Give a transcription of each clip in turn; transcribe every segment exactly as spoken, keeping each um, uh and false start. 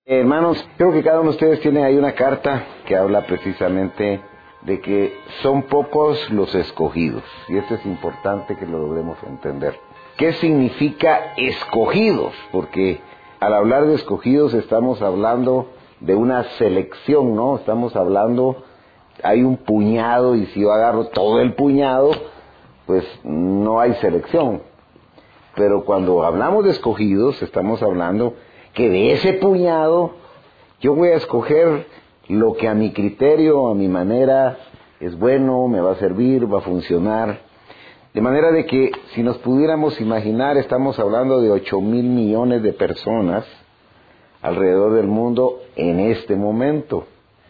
Hermanos, creo que cada uno de ustedes tiene ahí una carta que habla precisamente de que son pocos los escogidos. Y esto es importante que lo logremos entender. ¿Qué significa escogidos? Porque al hablar de escogidos estamos hablando de una selección, ¿no? Estamos hablando, hay un puñado y si yo agarro todo el puñado, pues no hay selección. Pero cuando hablamos de escogidos, estamos hablando que de ese puñado yo voy a escoger lo que a mi criterio, a mi manera, es bueno, me va a servir, va a funcionar. De manera de que si nos pudiéramos imaginar, estamos hablando de ocho mil millones de personas alrededor del mundo en este momento.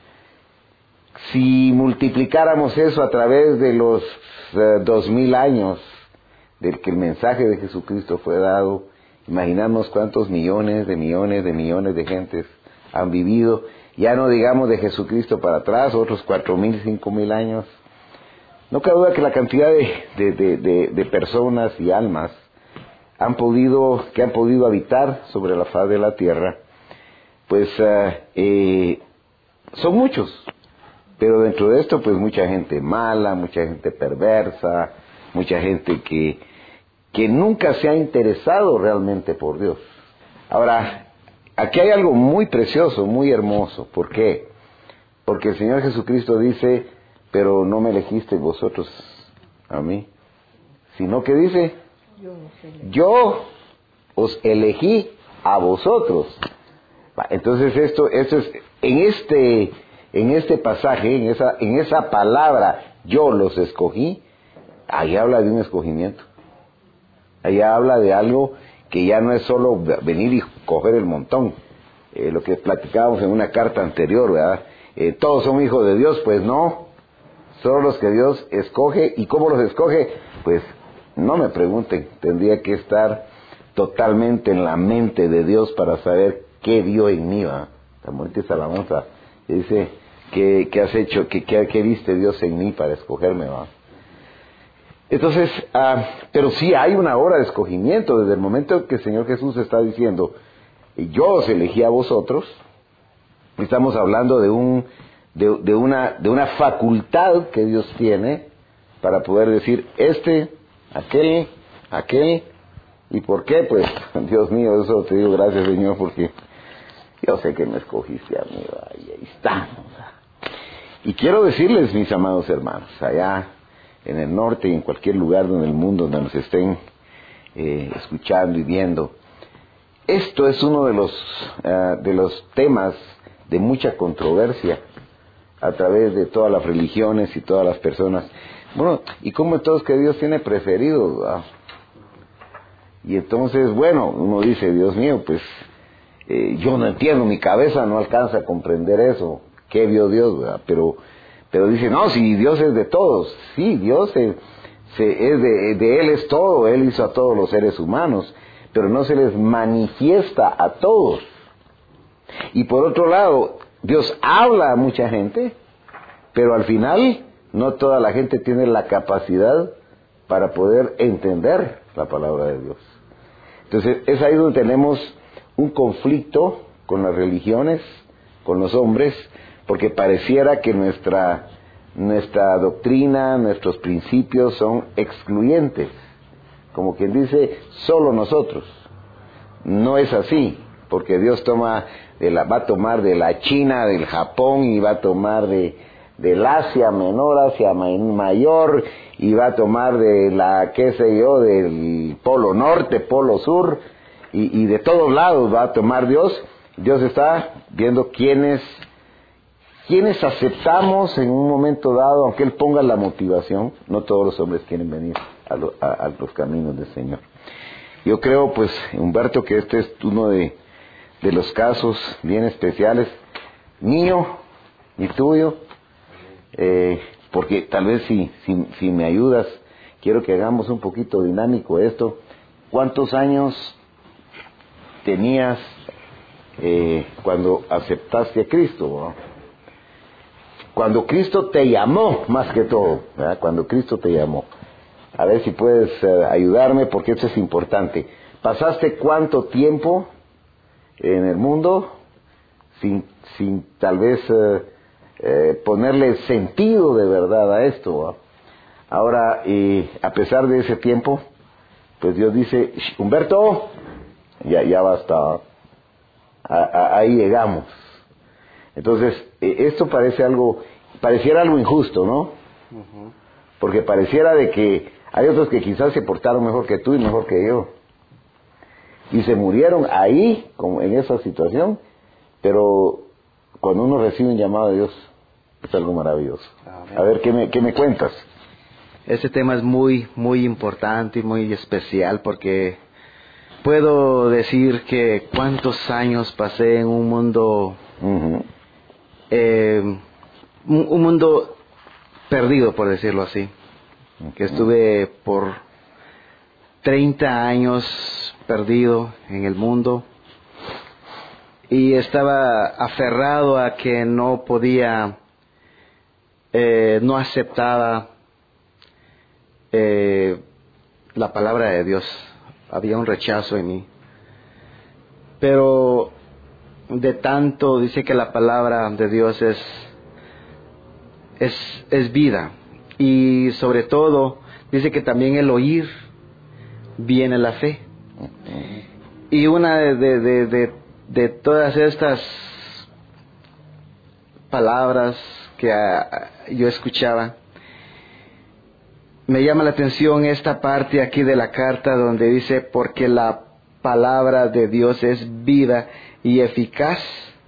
Si multiplicáramos eso a través de los uh, dos mil años del que el mensaje de Jesucristo fue dado, imaginamos cuántos millones de millones de millones de gentes han vivido, ya no digamos de Jesucristo para atrás, otros cuatro mil, cinco mil años. No cabe duda que la cantidad de, de, de, de, de personas y almas han podido, que han podido habitar sobre la faz de la tierra, pues uh, eh, son muchos. Pero dentro de esto, pues mucha gente mala, mucha gente perversa, mucha gente que, que nunca se ha interesado realmente por Dios. Ahora, aquí hay algo muy precioso, muy hermoso. ¿Por qué? Porque el Señor Jesucristo dice, pero no me elegisteis vosotros a mí, sino que dice, yo os elegí a vosotros. Entonces esto, esto es, en este, en este pasaje, en esa, en esa palabra, yo los escogí, ahí habla de un escogimiento. Ahí habla de algo que ya no es solo venir y coger el montón. Eh, lo que platicábamos en una carta anterior, ¿verdad? Eh, todos son hijos de Dios, pues no. Solo los que Dios escoge. ¿Y cómo los escoge? Pues no me pregunten. Tendría que estar totalmente en la mente de Dios para saber qué vio en mí, ¿verdad? La bonita esa alabanza que dice, ¿qué, qué has hecho? ¿Qué, qué, qué viste Dios en mí para escogerme, ¿verdad? Entonces, uh, pero sí hay una hora de escogimiento. Desde el momento que el Señor Jesús está diciendo, yo os elegí a vosotros, estamos hablando de un de, de una de una facultad que Dios tiene para poder decir, este, aquel, aquel. ¿Y por qué? Pues, Dios mío, eso te digo gracias, Señor, porque yo sé que me escogiste a mí, y ahí estamos. Y quiero decirles, mis amados hermanos, allá en el norte y en cualquier lugar en el mundo donde nos estén eh, escuchando y viendo, esto es uno de los uh, de los temas de mucha controversia a través de todas las religiones y todas las personas. Bueno, ¿y cómo entonces que Dios tiene preferidos? ¿Verdad? Y entonces, bueno, uno dice, Dios mío, pues eh, yo no entiendo, mi cabeza no alcanza a comprender eso. ¿Qué vio Dios? ¿Verdad? Pero Pero dice, no, si Dios es de todos. Sí, Dios es, se, es de, de Él es todo. Él hizo a todos los seres humanos, pero no se les manifiesta a todos. Y por otro lado, Dios habla a mucha gente, pero al final no toda la gente tiene la capacidad para poder entender la palabra de Dios. Entonces es ahí donde tenemos un conflicto con las religiones, con los hombres, porque pareciera que nuestra, nuestra doctrina, nuestros principios son excluyentes. Como quien dice, solo nosotros. No es así, porque Dios toma de la, va a tomar de la China, del Japón, y va a tomar de, del Asia menor, Asia mayor, y va a tomar de la, qué sé yo, del Polo Norte, Polo Sur, y, y de todos lados va a tomar Dios. Dios está viendo quiénes quienes aceptamos en un momento dado, aunque Él ponga la motivación. No todos los hombres quieren venir a, lo, a, a los caminos del Señor. Yo creo, pues, Humberto, que este es uno de, de los casos bien especiales, mío y tuyo, eh, porque tal vez si, si, si me ayudas, quiero que hagamos un poquito dinámico esto. ¿Cuántos años tenías eh, cuando aceptaste a Cristo, ¿no? Cuando Cristo te llamó, más que todo, ¿verdad? Cuando Cristo te llamó. A ver si puedes uh, ayudarme, porque esto es importante. ¿Pasaste cuánto tiempo en el mundo sin, sin tal vez eh, eh, ponerle sentido de verdad a esto, ¿va? Ahora, y a pesar de ese tiempo, pues Dios dice, Humberto, ya, ya basta, a, a, ahí llegamos. Entonces, eh, esto parece algo, pareciera algo injusto, ¿no? Uh-huh. Porque pareciera de que hay otros que quizás se portaron mejor que tú y mejor que yo. Y se murieron ahí, como en esa situación, pero cuando uno recibe un llamado de Dios, es algo maravilloso. Amén. A ver, ¿qué me, qué me cuentas? Este tema es muy, muy importante y muy especial porque puedo decir que cuántos años pasé en un mundo, uh-huh. eh, un, un mundo perdido, por decirlo así. Uh-huh. Que estuve por treinta años perdido en el mundo y estaba aferrado a que no podía, eh, no aceptaba Eh, la palabra de Dios. Había un rechazo en mí, pero de tanto dice que la palabra de Dios es es, es vida, y sobre todo dice que también el oír viene la fe. Y una de, de, de, de, de todas estas palabras que uh, yo escuchaba, me llama la atención esta parte aquí de la carta donde dice, porque la palabra de Dios es vida y eficaz,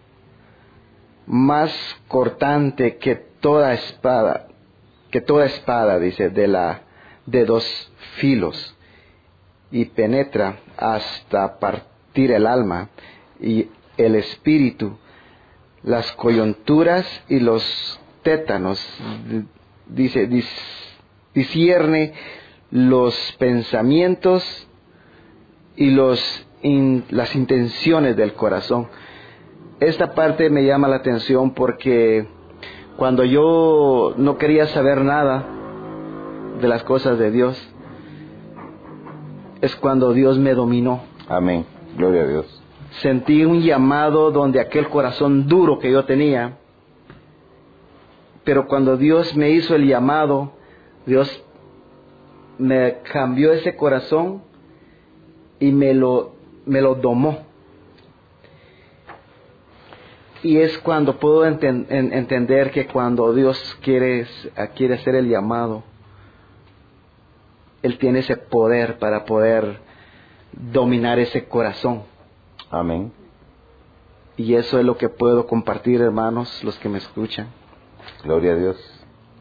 más cortante que toda espada, que toda espada, dice, de la de dos filos, y penetra hasta partir el alma y el espíritu, las coyunturas y los tétanos, dice, dice discierne los pensamientos y los in, las intenciones del corazón. Esta parte me llama la atención porque cuando yo no quería saber nada de las cosas de Dios, es cuando Dios me dominó. Amén, gloria a Dios. Sentí un llamado donde aquel corazón duro que yo tenía, pero cuando Dios me hizo el llamado, Dios me cambió ese corazón y me lo, me lo domó. Y es cuando puedo enten, en, entender que cuando Dios quiere, quiere hacer el llamado, Él tiene ese poder para poder dominar ese corazón. Amén. Y eso es lo que puedo compartir, hermanos, los que me escuchan. Gloria a Dios.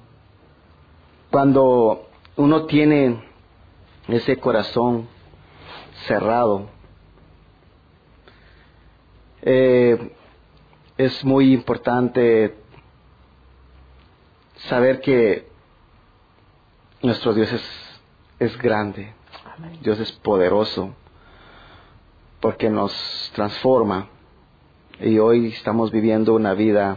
Cuando uno tiene ese corazón cerrado, eh, es muy importante saber que nuestro Dios es, es grande. Amén. Dios es poderoso porque nos transforma, y hoy estamos viviendo una vida,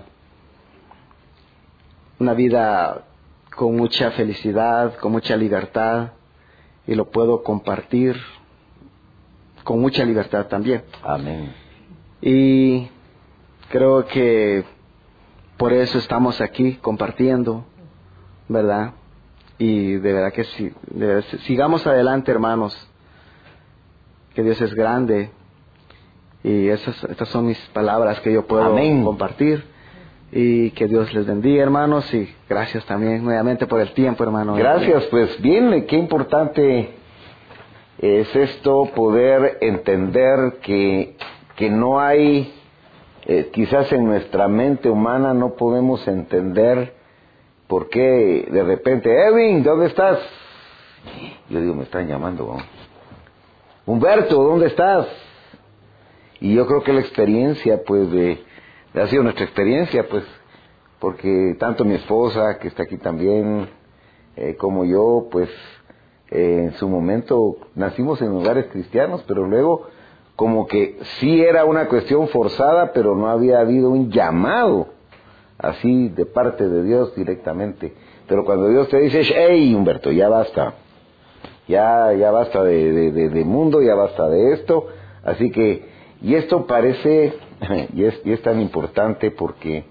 una vida con mucha felicidad, con mucha libertad, y lo puedo compartir con mucha libertad también. Amén. Y creo que por eso estamos aquí compartiendo, ¿verdad? Y de verdad que sí, de verdad, sigamos adelante, hermanos, que Dios es grande, y esas, estas son mis palabras que yo puedo Amén. Compartir. Y que Dios les bendiga, hermanos, y gracias también nuevamente por el tiempo, hermano. Gracias, pues bien, qué importante es esto, poder entender que, que no hay, eh, quizás en nuestra mente humana no podemos entender por qué de repente, Edwin, ¿dónde estás? Yo digo, me están llamando, ¿no? Humberto, ¿dónde estás? Y yo creo que la experiencia, pues, de... ha sido nuestra experiencia, pues, porque tanto mi esposa, que está aquí también, eh, como yo, pues, eh, en su momento nacimos en hogares cristianos, pero luego como que sí era una cuestión forzada, pero no había habido un llamado así de parte de Dios directamente. Pero cuando Dios te dice, hey, Humberto, ya basta, ya, ya basta de, de, de, de mundo, ya basta de esto, así que, y esto parece Y es, y es tan importante porque,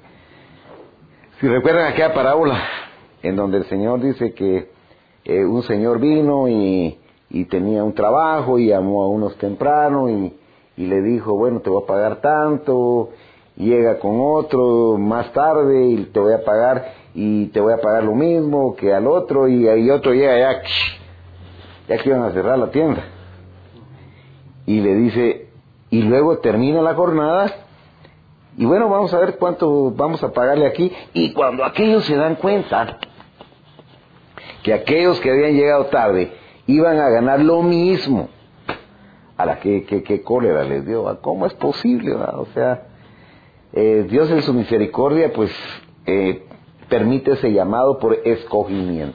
si recuerdan aquella parábola en donde el Señor dice que eh, un señor vino y, y tenía un trabajo y llamó a unos temprano y, y le dijo, bueno, te voy a pagar tanto, y llega con otro más tarde y te voy a pagar y te voy a pagar lo mismo que al otro, y ahí otro llega ya, ya que iban a cerrar la tienda. Y le dice, y luego termina la jornada, y bueno, vamos a ver cuánto vamos a pagarle aquí. Y cuando aquellos se dan cuenta que aquellos que habían llegado tarde iban a ganar lo mismo, a la que, que, que cólera les dio. ¿Cómo es posible, ¿verdad? O sea, eh, Dios en su misericordia pues eh, permite ese llamado por escogimiento.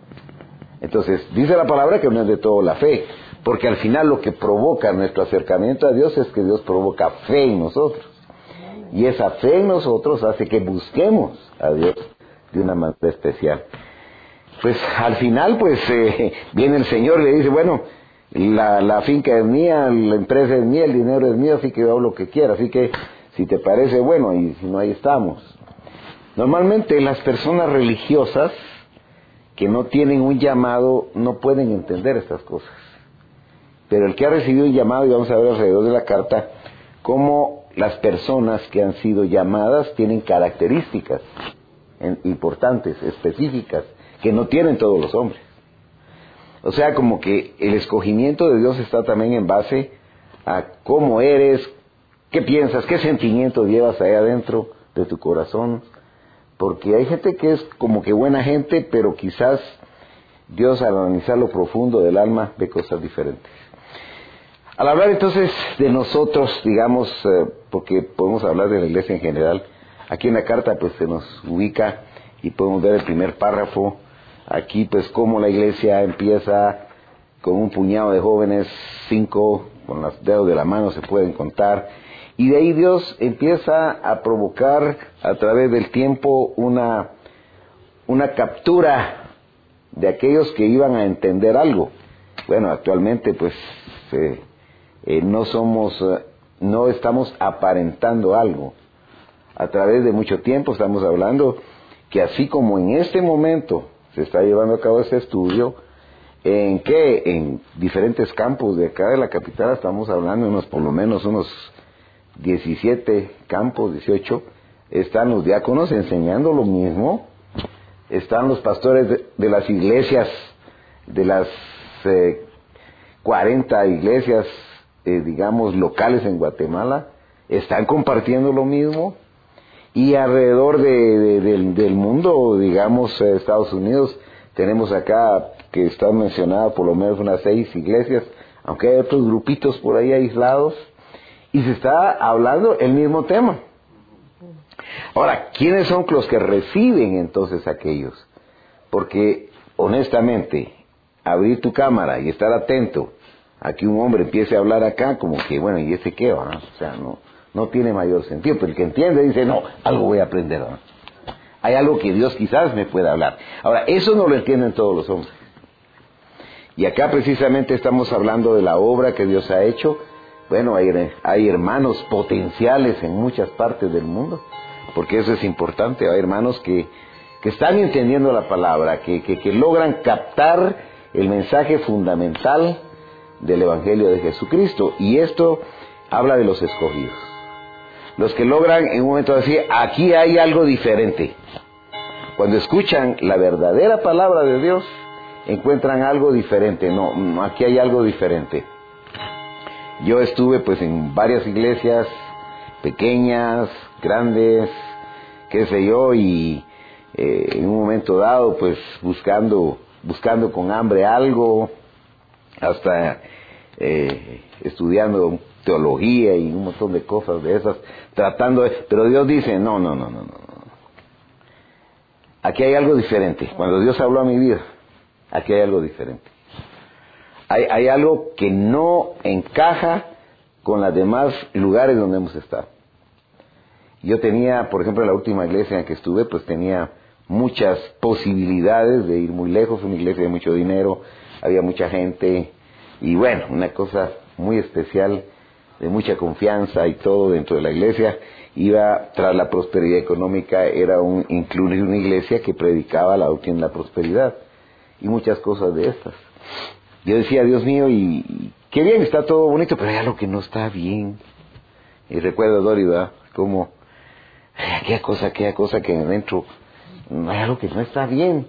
Entonces dice la palabra que no es de todo la fe, porque al final lo que provoca nuestro acercamiento a Dios es que Dios provoca fe en nosotros, y esa fe en nosotros hace que busquemos a Dios de una manera especial. Pues al final pues eh, viene el Señor y le dice, bueno, la, la finca es mía, la empresa es mía, el dinero es mío, así que yo hago lo que quiera, así que si te parece, bueno, y si no, ahí estamos. Normalmente las personas religiosas que no tienen un llamado no pueden entender estas cosas, pero el que ha recibido un llamado, y vamos a ver alrededor de la carta cómo las personas que han sido llamadas tienen características importantes, específicas, que no tienen todos los hombres. O sea, como que el escogimiento de Dios está también en base a cómo eres, qué piensas, qué sentimientos llevas ahí adentro de tu corazón. Porque hay gente que es como que buena gente, pero quizás Dios, al analizar lo profundo del alma, ve cosas diferentes. Al hablar entonces de nosotros, digamos, eh, porque podemos hablar de la iglesia en general, aquí en la carta pues se nos ubica y podemos ver el primer párrafo. Aquí pues cómo la iglesia empieza con un puñado de jóvenes, cinco con los dedos de la mano se pueden contar, y de ahí Dios empieza a provocar a través del tiempo una, una captura de aquellos que iban a entender algo. Bueno, actualmente pues eh, eh, no somos, eh, no estamos aparentando algo. A través de mucho tiempo estamos hablando que así como en este momento se está llevando a cabo este estudio, en que en diferentes campos de acá de la capital estamos hablando de unos, por lo menos unos diecisiete campos, dieciocho, están los diáconos enseñando lo mismo, están los pastores de, de las iglesias, de las eh, cuarenta iglesias, eh, digamos, locales en Guatemala, están compartiendo lo mismo. Y alrededor de, de, del, del mundo, digamos, eh, Estados Unidos, tenemos acá que están mencionadas por lo menos unas seis iglesias, aunque hay otros grupitos por ahí aislados, y se está hablando el mismo tema. Ahora, ¿quiénes son los que reciben entonces aquellos? Porque, honestamente, abrir tu cámara y estar atento a que un hombre empiece a hablar acá, como que, bueno, ¿y ese qué va? O sea, no... no tiene mayor sentido, pero el que entiende dice, no, algo voy a aprender, ¿no? Hay algo que Dios quizás me pueda hablar. Ahora, eso no lo entienden todos los hombres. Y acá precisamente estamos hablando de la obra que Dios ha hecho. Bueno, hay, hay hermanos potenciales en muchas partes del mundo, porque eso es importante. Hay hermanos que, que están entendiendo la palabra, que, que, que logran captar el mensaje fundamental del Evangelio de Jesucristo. Y esto habla de los escogidos. Los que logran en un momento decir, aquí hay algo diferente. Cuando escuchan la verdadera palabra de Dios, encuentran algo diferente. No, no, aquí hay algo diferente. Yo estuve pues en varias iglesias, pequeñas, grandes, qué sé yo, y eh, en un momento dado pues buscando, buscando con hambre algo, hasta eh, estudiando teología y un montón de cosas de esas, tratando de... Pero Dios dice, no, no, no, no, no. Aquí hay algo diferente. Cuando Dios habló a mi vida, aquí hay algo diferente. Hay, hay algo que no encaja con los demás lugares donde hemos estado. Yo tenía, por ejemplo, en la última iglesia en la que estuve, pues tenía muchas posibilidades de ir muy lejos, una iglesia de mucho dinero, había mucha gente, y bueno, una cosa muy especial. de mucha confianza y todo dentro de la iglesia, iba tras la prosperidad económica, era un incluir una iglesia que predicaba la doctrina de la prosperidad y muchas cosas de estas. Yo decía, Dios mío, y, y qué bien, está todo bonito, pero hay algo que no está bien. Y recuerdo, Dori, ¿verdad? Como ay, aquella cosa, aquella cosa que adentro, hay algo que no está bien.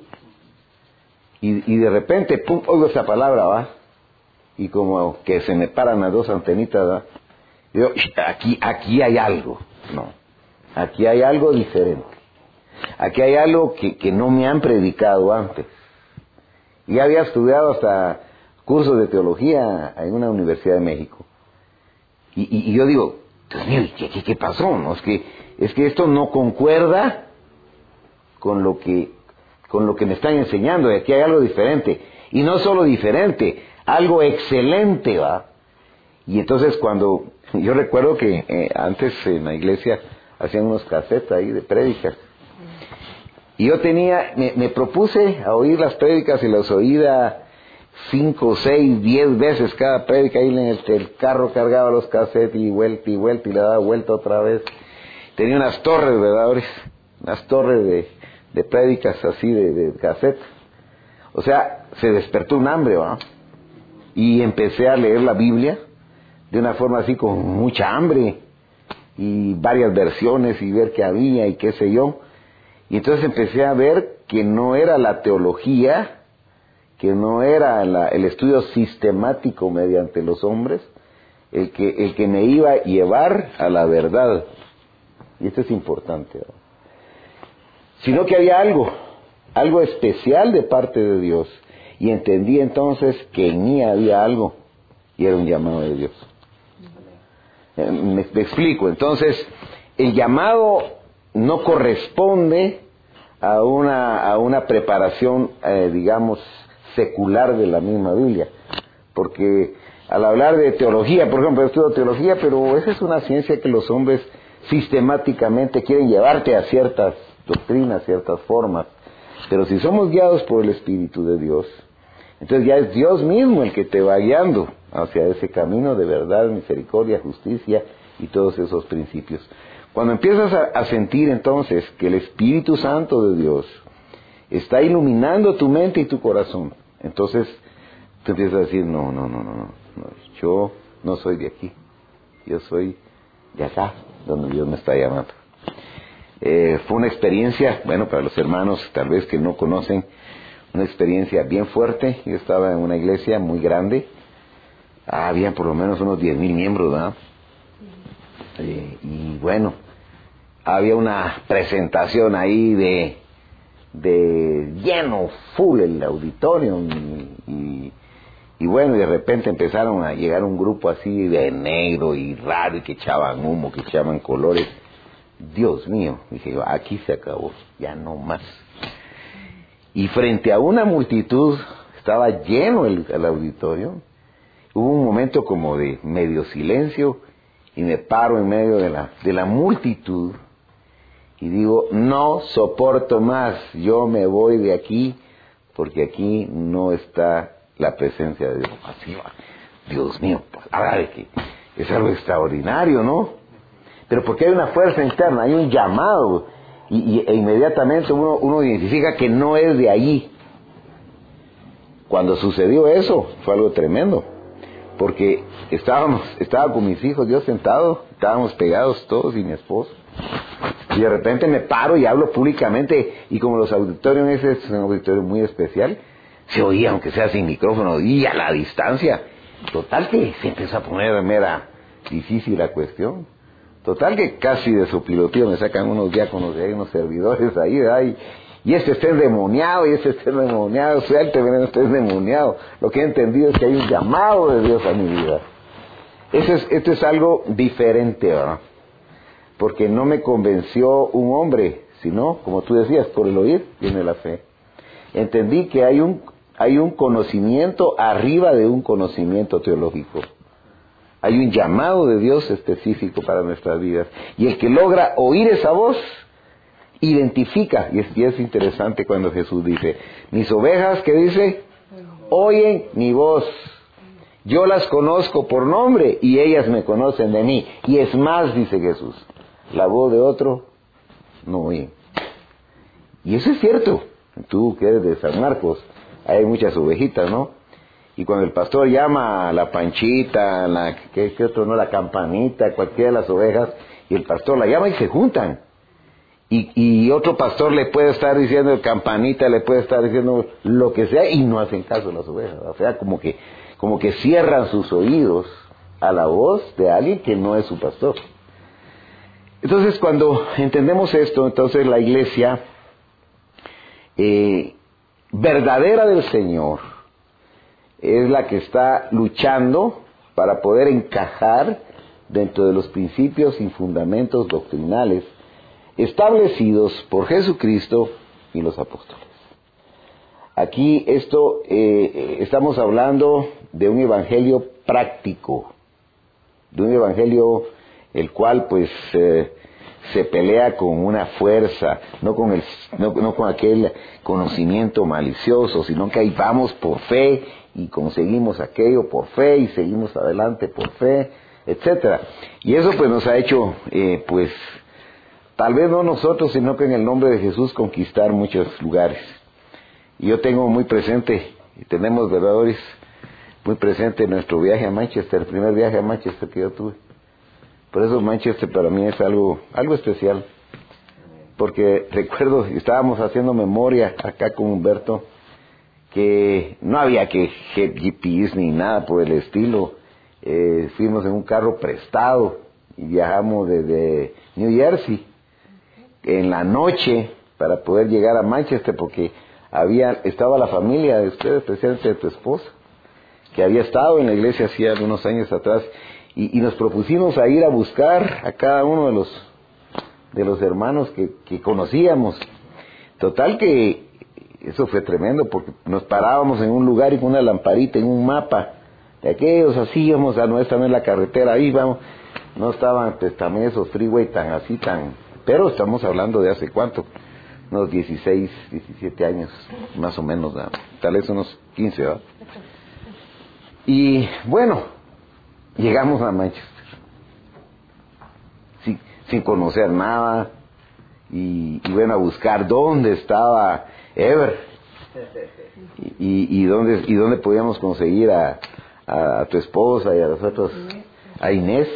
Y, y de repente, pum, oigo esa palabra, ¿va? Y como que se me paran las dos antenitas, ¿va? Y yo, aquí, aquí hay algo. No, aquí hay algo diferente. Aquí hay algo que, que no me han predicado antes. Y había estudiado hasta cursos de teología en una universidad de México. Y, y, y yo digo, Dios mío, ¿qué, qué, qué pasó? ¿No? Es que, es que esto no concuerda con lo que, con lo que me están enseñando. Y aquí hay algo diferente. Y no solo diferente, algo excelente, ¿va? Y entonces cuando, yo recuerdo que eh, antes en la iglesia hacían unos cassettes ahí de prédicas. Y yo tenía, me, me propuse a oír las prédicas y las oía cinco, seis, diez veces cada prédica. Ahí en el, el carro cargaba los cassettes y vuelta y vuelta y le daba vuelta otra vez. Tenía unas torres, ¿verdad? Unas torres de, de prédicas así de, de cassette. O sea, se despertó un hambre, ¿va? Y empecé a leer la Biblia de una forma así con mucha hambre y varias versiones y ver qué había y qué sé yo. Y entonces empecé a ver que no era la teología, que no era la, el estudio sistemático mediante los hombres el que, el que me iba a llevar a la verdad. Y esto es importante, ¿no? Sino que había algo, algo especial de parte de Dios. Y entendí entonces que en mí había algo y era un llamado de Dios. Me, me explico. Entonces, el llamado no corresponde a una, a una preparación, eh, digamos, secular de la misma Biblia. Porque al hablar de teología, por ejemplo, yo estudio teología, pero esa es una ciencia que los hombres sistemáticamente quieren llevarte a ciertas doctrinas, ciertas formas. Pero si somos guiados por el Espíritu de Dios, entonces ya es Dios mismo el que te va guiando hacia ese camino de verdad, misericordia, justicia y todos esos principios. Cuando empiezas a, a sentir entonces que el Espíritu Santo de Dios está iluminando tu mente y tu corazón, entonces tú empiezas a decir, no, no, no, no, no, no, yo no soy de aquí, yo soy de acá, donde Dios me está llamando. Eh, fue una experiencia, bueno, para los hermanos tal vez que no conocen, una experiencia bien fuerte. Yo estaba en una iglesia muy grande, ah, había por lo menos unos diez mil miembros, ¿verdad? Eh, y bueno, había una presentación ahí de, de lleno, full el auditorio, y, y, y bueno, de repente empezaron a llegar un grupo así de negro y raro, y que echaban humo, que echaban colores. Dios mío, dije yo, aquí se acabó, ya no más. Y frente a una multitud, estaba lleno el, el auditorio, hubo un momento como de medio silencio, y me paro en medio de la, de la multitud, y digo, no soporto más, yo me voy de aquí, porque aquí no está la presencia de Dios. Así va, Dios mío, ahora de que es algo extraordinario, ¿no? Pero porque hay una fuerza interna, hay un llamado, y, y e inmediatamente uno, uno identifica que no es de allí. Cuando sucedió eso, fue algo tremendo, porque estábamos, estaba con mis hijos, yo sentado, estábamos pegados todos y mi esposo, y de repente me paro y hablo públicamente, y como los auditorios, ese es un auditorio muy especial, se oía, aunque sea sin micrófono, y a la distancia. Total que se empezó a poner mera difícil la cuestión. Total que casi de su piloteo me sacan unos diáconos de ahí, unos servidores ahí, ahí, y este está endemoniado, y este está endemoniado, suélteme, este está endemoniado. Lo que he entendido es que hay un llamado de Dios a mi vida. Eso es, esto es algo diferente, ¿verdad? Porque no me convenció un hombre, sino, como tú decías, por el oír viene la fe. Entendí que hay un, hay un conocimiento arriba de un conocimiento teológico. Hay un llamado de Dios específico para nuestras vidas. Y el que logra oír esa voz, identifica. Y es, y es interesante cuando Jesús dice, mis ovejas, ¿qué dice? Oyen mi voz. Yo las conozco por nombre y ellas me conocen de mí. Y es más, dice Jesús, la voz de otro no oyen. Y eso es cierto. Tú que eres de San Marcos, hay muchas ovejitas, ¿no? Y cuando el pastor llama a la Panchita, la, ¿qué, qué otro no? La Campanita, cualquiera de las ovejas, y el pastor la llama y se juntan. Y, y otro pastor le puede estar diciendo Campanita, le puede estar diciendo lo que sea, y no hacen caso las ovejas. O sea, como que, como que cierran sus oídos a la voz de alguien que no es su pastor. Entonces, cuando entendemos esto, entonces la iglesia eh, verdadera del Señor es la que está luchando para poder encajar dentro de los principios y fundamentos doctrinales establecidos por Jesucristo y los apóstoles. Aquí esto eh, estamos hablando de un evangelio práctico, de un evangelio el cual pues eh, se pelea con una fuerza, no con el no, no con aquel conocimiento malicioso, sino que ahí vamos por fe y conseguimos aquello por fe y seguimos adelante por fe, etcétera. Y eso pues nos ha hecho eh, pues tal vez no nosotros, sino que en el nombre de Jesús conquistar muchos lugares. Y yo tengo muy presente, y tenemos, ¿verdad, Doris? Muy presente nuestro viaje a Manchester, el primer viaje a Manchester que yo tuve. Por eso Manchester para mí es algo, algo especial. Porque recuerdo, estábamos haciendo memoria acá con Humberto, que no había que G P S ni nada por el estilo. Eh, fuimos en un carro prestado y viajamos desde New Jersey en la noche para poder llegar a Manchester, porque había estaba la familia de ustedes, especialmente de tu esposa, que había estado en la iglesia hacía algunos años atrás, y, y nos propusimos a ir a buscar a cada uno de los de los hermanos que, que conocíamos. Total que eso fue tremendo, porque nos parábamos en un lugar y con una lamparita en un mapa de aquellos, así íbamos a nuestra en la carretera, ahí vamos, no estaban pues también esos freeway tan así, tan, pero estamos hablando de hace cuánto, unos dieciséis, diecisiete años, más o menos, ¿no? Tal vez unos quince, ¿verdad? Y bueno, llegamos a Manchester, sin, sin conocer nada, y, y bueno, a buscar dónde estaba Ever, y, y, y dónde y dónde podíamos conseguir a, a, a tu esposa y a nosotros, a Inés.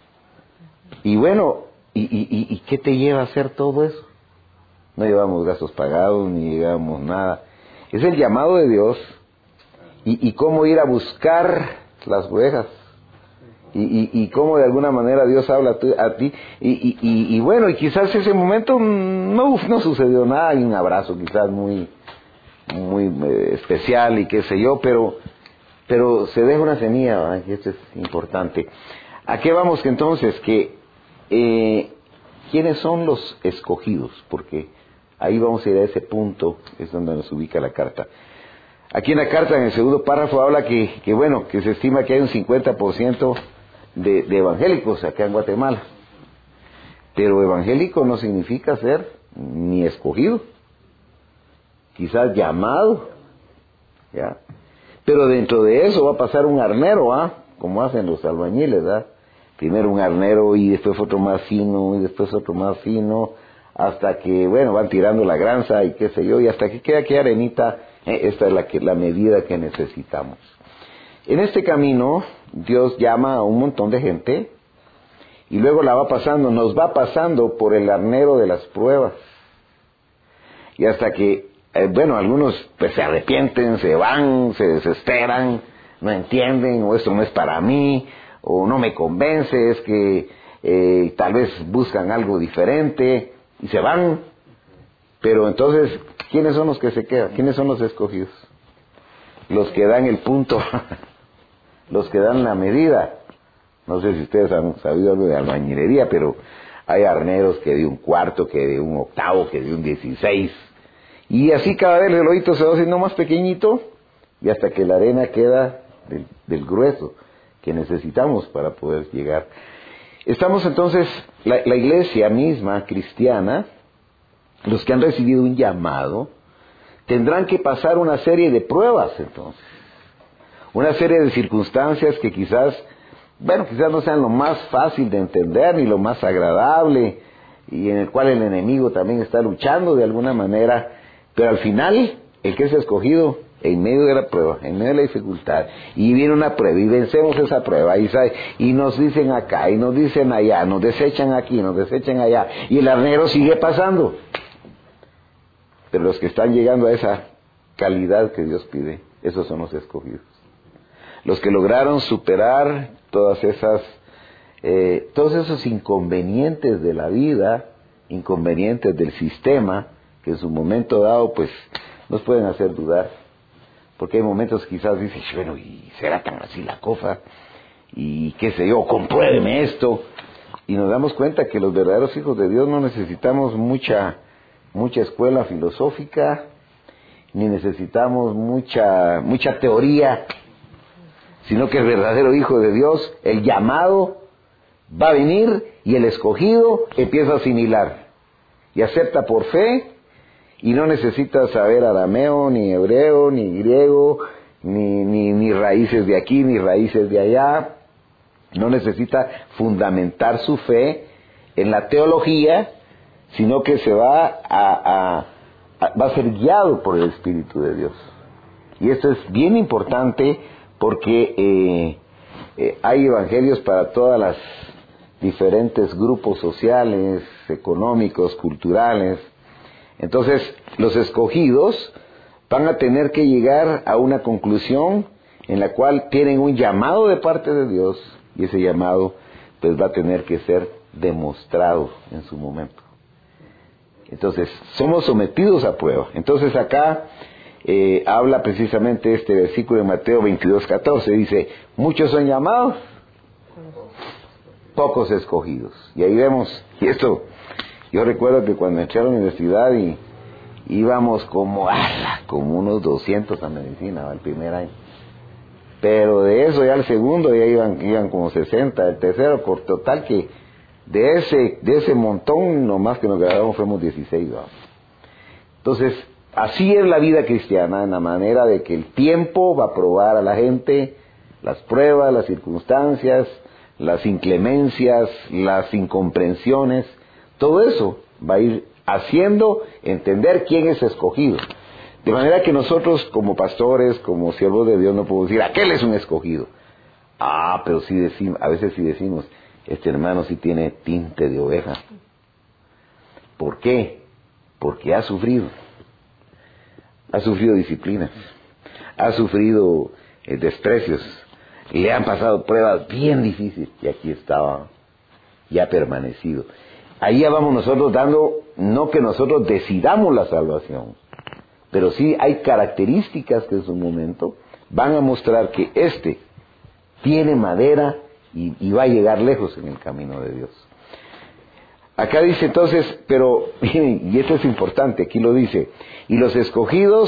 Y bueno, ¿y, y, y, y qué te lleva a hacer todo eso? No llevamos gastos pagados, ni llevamos nada. Es el llamado de Dios, y, y cómo ir a buscar las ovejas, y, y, y cómo de alguna manera Dios habla a, tu, a ti, y, y, y, y bueno, y quizás ese momento no, no sucedió nada, hay un abrazo quizás muy, muy eh, especial y qué sé yo, pero, pero se deja una semilla, ¿verdad? Y esto es importante. ¿A qué vamos que entonces? Que eh, ¿quiénes son los escogidos? Porque ahí vamos a ir a ese punto, es donde nos ubica la carta. Aquí en la carta, en el segundo párrafo, habla que, que bueno, que se estima que hay un cincuenta por ciento de, de evangélicos acá en Guatemala. Pero evangélico no significa ser ni escogido, quizás llamado, ¿ya? Pero dentro de eso va a pasar un arnero, ¿ah? Como hacen los albañiles, ¿verdad? Primero un arnero y después otro más fino y después otro más fino, hasta que, bueno, van tirando la granza y qué sé yo, y hasta que queda aquí arenita. Eh, esta es la, que, la medida que necesitamos. En este camino, Dios llama a un montón de gente y luego la va pasando, nos va pasando por el arnero de las pruebas. Y hasta que, eh, bueno, algunos pues se arrepienten, se van, se desesperan, no entienden, o esto no es para mí, o no me convence, es que eh, tal vez buscan algo diferente y se van. Pero entonces, ¿quiénes son los que se quedan? ¿Quiénes son los escogidos? Los que dan el punto, los que dan la medida. No sé si ustedes han sabido algo de albañilería, pero hay arneros que de un cuarto, que de un octavo, que de un dieciséis. Y así cada vez el relojito se va haciendo más pequeñito, y hasta que la arena queda del, del grueso que necesitamos para poder llegar. Estamos entonces, la, la iglesia misma cristiana, los que han recibido un llamado, tendrán que pasar una serie de pruebas entonces. una serie de circunstancias que quizás, bueno, quizás no sean lo más fácil de entender ni lo más agradable, y en el cual el enemigo también está luchando de alguna manera, pero al final, el que es escogido, en medio de la prueba, en medio de la dificultad, y viene una prueba, y vencemos esa prueba, y, sabe, y nos dicen acá, y nos dicen allá, nos desechan aquí, nos desechan allá, y el arnero sigue pasando. Pero los que están llegando a esa calidad que Dios pide, esos son los escogidos. Los que lograron superar todas esas, eh, todos esos inconvenientes de la vida, inconvenientes del sistema, que en su momento dado, pues, nos pueden hacer dudar. Porque hay momentos quizás dices, bueno, ¿y será tan así la cosa? Y qué sé yo, compruébeme esto. Y nos damos cuenta que los verdaderos hijos de Dios no necesitamos mucha, mucha escuela filosófica, ni necesitamos mucha, mucha teoría, sino que el verdadero hijo de Dios, el llamado, va a venir y el escogido empieza a asimilar. Y acepta por fe. Y no necesitas saber arameo, ni hebreo, ni griego, ni, ni, ni raíces de aquí, ni raíces de allá. No necesita fundamentar su fe en la teología, sino que se va a, a, a, va a ser guiado por el Espíritu de Dios. Y esto es bien importante porque eh, eh, hay evangelios para todas las diferentes grupos sociales, económicos, culturales. Entonces, los escogidos van a tener que llegar a una conclusión en la cual tienen un llamado de parte de Dios, y ese llamado pues va a tener que ser demostrado en su momento. Entonces, somos sometidos a prueba. Entonces acá eh, habla precisamente este versículo de Mateo veintidós, catorce, dice, muchos son llamados, pocos escogidos. Y ahí vemos, y esto... Yo recuerdo que cuando entré a la universidad y íbamos como, ¡ala!, como unos doscientos a medicina al primer año. Pero de eso ya al segundo ya iban, iban como sesenta, el tercero, por total que de ese, de ese montón nomás que nos graduamos fuimos dieciséis. ¿no? Entonces, así es la vida cristiana, en la manera de que el tiempo va a probar a la gente, las pruebas, las circunstancias, las inclemencias, las incomprensiones. Todo eso va a ir haciendo entender quién es escogido. De manera que nosotros como pastores, como siervos de Dios, no podemos decir, aquel es un escogido. Ah, pero sí decimos, a veces sí decimos, este hermano sí tiene tinte de oveja. ¿Por qué? Porque ha sufrido. Ha sufrido disciplinas. Ha sufrido eh, desprecios. Le han pasado pruebas bien difíciles. Y aquí estaba, ya permanecido. Ahí ya vamos nosotros dando, no que nosotros decidamos la salvación, pero sí hay características que en su momento van a mostrar que éste tiene madera y, y va a llegar lejos en el camino de Dios. Acá dice entonces, pero, y esto es importante, aquí lo dice, y los escogidos,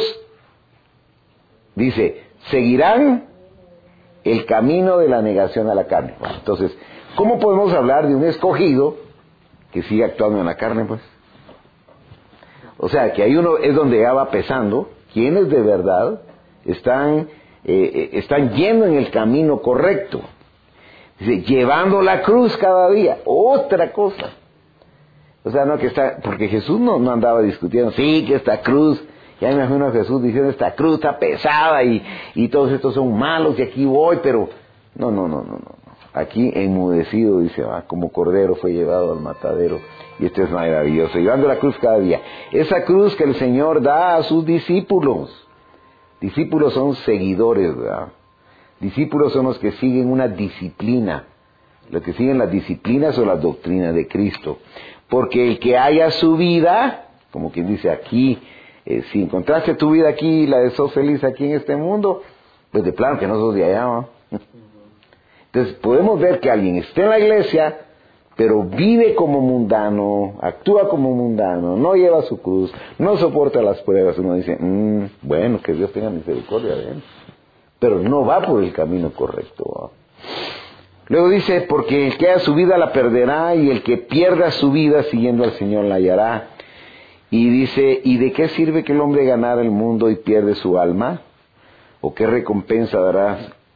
dice, seguirán el camino de la negación a la carne. Bueno, entonces, ¿cómo podemos hablar de un escogido que sigue actuando en la carne, pues? O sea, que ahí uno es donde ya va pesando quienes de verdad están, eh, están yendo en el camino correcto. Dice, llevando la cruz cada día, otra cosa. O sea, no que está, porque Jesús no, no andaba discutiendo, sí, que esta cruz, ya me imagino a Jesús diciendo, esta cruz está pesada y, y todos estos son malos y aquí voy, pero no, no, no, no, no. Aquí enmudecido, dice, ah, como cordero fue llevado al matadero. Y esto es maravilloso, llevando la cruz cada día. Esa cruz que el Señor da a sus discípulos. Discípulos son seguidores, ¿verdad? Discípulos son los que siguen una disciplina. Los que siguen las disciplinas o las doctrinas de Cristo. Porque el que haya su vida, como quien dice aquí, eh, si encontraste tu vida aquí y la de sos feliz aquí en este mundo, pues de plano que no sos de allá, ¿no? Entonces podemos ver que alguien está en la iglesia, pero vive como mundano, actúa como mundano, no lleva su cruz, no soporta las pruebas. Uno dice, mmm, bueno, que Dios tenga misericordia de él, pero no va por el camino correcto, ¿no? Luego dice, porque el que haya su vida la perderá, y el que pierda su vida siguiendo al Señor la hallará. Y dice, ¿y de qué sirve que el hombre ganara el mundo y pierde su alma? ¿O qué recompensa dará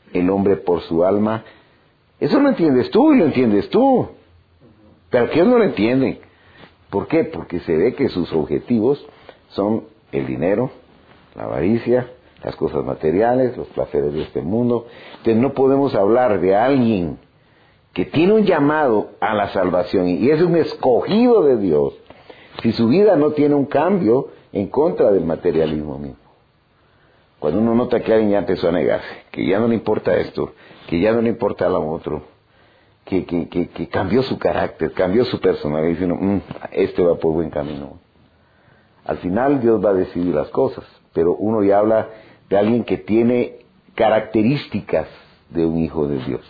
el hombre por su alma. Eso lo entiendes tú y lo entiendes tú. Pero aquellos no lo entienden. ¿Por qué? Porque se ve que sus objetivos son el dinero, la avaricia, las cosas materiales, los placeres de este mundo. Entonces no podemos hablar de alguien que tiene un llamado a la salvación y es un escogido de Dios, si su vida no tiene un cambio en contra del materialismo mismo. Cuando uno nota que alguien ya empezó a negarse, que ya no le importa esto, que ya no le importa lo otro, que, que, que, que cambió su carácter, cambió su personalidad, y dice uno, mmm, este va por buen camino. Al final Dios va a decidir las cosas, pero uno ya habla de alguien que tiene características de un hijo de Dios.